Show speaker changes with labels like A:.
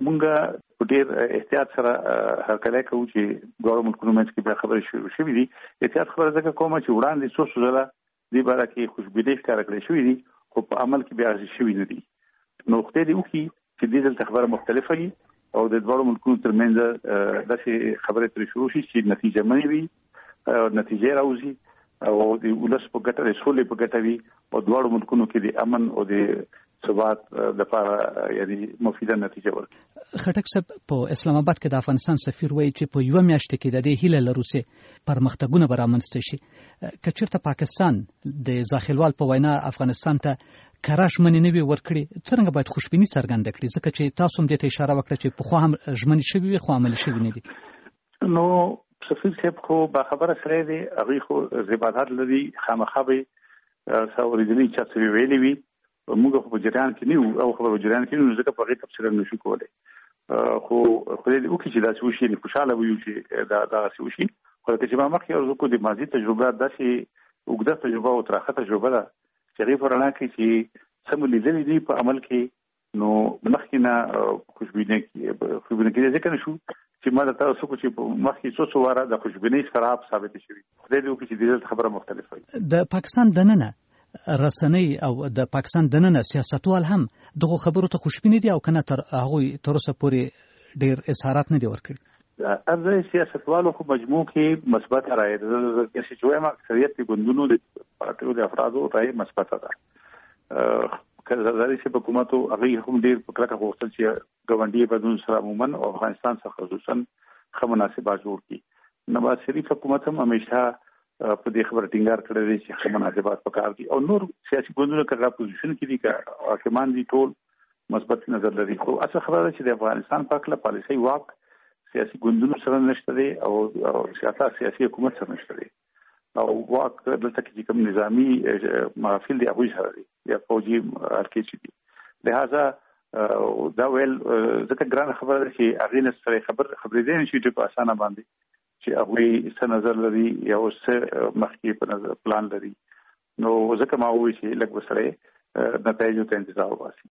A: مونږ په ډېر احتیاط سره هرکلی کوو چې دواړو ملکونو منځ کې بیا خبرې شروع شوې دي. احتیاط خبره ځکه کومه چې وړاندې څو ځله دې باره کې خوشبینۍ ښکاره کړې شوې دي خو په عمل کې بیا شوي نه دي. نو خدای دې وکړي چې دې دلته خبره مختلفه وي او د دواړو ملکونو ترمنځ داسې خبرې ترې شروع شي چې نتیجه منې وي، نتیجې راوځي او د ولس په ګټه د سولې په ګټه وي او دواړو ملکونو کې د امن او د ثبات لپاره یعنی مفیده نتیجه ورکړي.
B: خټک صاحب په اسلام آباد کې د افغانستان سفیر وایي چې په یو میاشت کې د دې هیله لرو چې پرمختګونه به رامنځته شي. که چېرته پاکستان د زاخیلوال په وینا افغانستان ته کره ژمنې نه وي ورکړي، څرنګه باید خوشبیني څرګنده کړي؟ ځکه چې تاسو هم دې ته اشاره وکړه چې پخوا هم ژمنې شوي وي خو عملي شوي نه دي.
A: نو سفیر صاحب خو باخبره سره دی، هغوی خو ارتباطات لري، خامخا به څه اورېدلي چا څه ویلي وي، موږ خو په جریان کې نه یو او خبرو په جریان کې نه، ځکه په هغې تبصره نشو کولی. خو خدای دې وکړي چې داسې وشي، خوشحاله به یو چې داسې وشي. خو لکه چې ما مخکې عرض وکړو د ماضي تجربه داسې اوږده تجربه او تراخه تجربه ده چې هغې په رڼا کې چې څه مو لیدلي دي په عمل کې، نو مخکې نه خوشبیني کېدی ځکه نه شو چې ما درته څه وکړو چې مخکې څو واره د خوشبینۍ خراب ثابتې شوي. خدای دې وکړي چې دې خبره مختلفه وي.
B: د پاکستان دننه رسنۍ او د پاکستان دننه سیاستوال هم دغه خبرو ته خوشبیني دي او کنه هغوی تر اوسه پورې ډېر اظهارات نه دي ورکړي.
A: ارزه سیاستوالو خو مجموع کې مثبت رایه ده، چې وایم اکثریت د ګوندونو د پارټیو د افرادو رایه مثبته ده. کله چې حکومت هغه هم ډېر په کلکه غوښتل چې ګاونډي بدلون سره عموما او افغانستان سره خصوصا ښه مناسبات جوړ کړي. نواز شریف حکومت هم همیشه په دې خبره ټینګار کړی دی چې ښه مناسبات پکار دي او نور سیاسي ګوندونه که اپوزیشن کې دي که حاکمان دي ټول مثبت نظر لري. خو اصل خبره ده چې د افغانستان په هکله پالیسۍ واک سیاسي ګوندونو سره نشته دی او سیاسي حکومت سره نشته دی او واک دلته کې کوم نظامی محافل دی هغوی سره دی یا فوجي حلقې چې دي. لہذا دا ویل ځکه ګرانه خبره ده چې هغې نه سره خبرېدی نه شي په اسانه باندې چې هغوی څه نظر لري یا څه مخکې په نظر پلان لري. نو ځکه ما وویل چې لږ ورسره نتایجو ته انتظار وباسي.